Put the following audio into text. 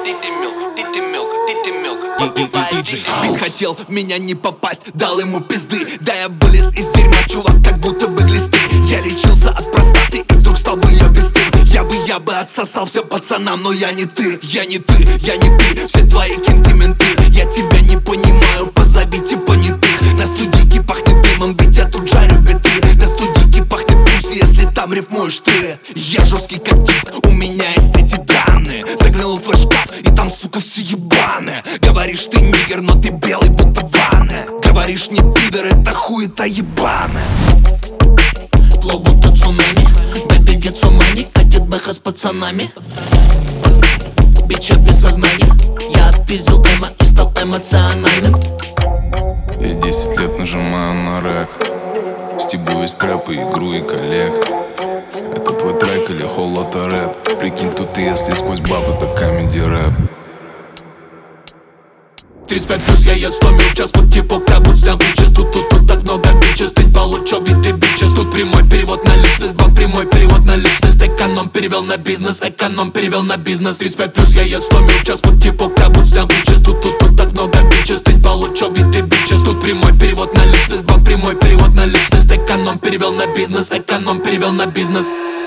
Диджей Бит хотел в меня не попасть, дал ему пизды. Да я вылез из дерьма, чувак, как будто бы глисты. Я лечился от простаты и вдруг стал бы я бесстым. Я бы отсосал все пацанам, но я не ты. Я не ты, все твои кенты менты. Я тебя не понимаю, позовите понятых. На студийке пахнет дымом, ведь я тут жарю биты. На студийке пахнет пусть, если там рифмуешь ты. Я жесткий как диск, у меня есть эти данные. Заглянул в твой шкаф, и там, сука, все ебаное. Говоришь, ты нигер, но ты белый, будто ванна. Говоришь, не пидор, это хуета ебаная. Флоу будто цунами, бэби get so money. Катит бэха с пацанами. Бича без сознания. Я отпиздил эмо и стал эмоциональным. Я 10 лет нажимаю на рэк. Стебу весь трэп и игру и коллег. Это твой трек или холота рэп? Прикинь, кто ты, если сквозь бабу, это комеди рэп. 35 плюс, я еду 100 мил в час. Под типок, как будь снял бичес. Тут так много бичес. Ты получил биты бичес. Тут прямой перевод на личность. Банк прямой перевод на личность. Эконом перевел на бизнес. Эконом перевел на бизнес. 35 плюс, я еду 100 мил в час. Под типок, как будь снял бичес. Тут так много бичес. Ты получил биты бичес. Тут прямой перевод на личность. Банк прямой перевод на личность. Эконом перевел на бизнес. Эконом перевел на бизнес.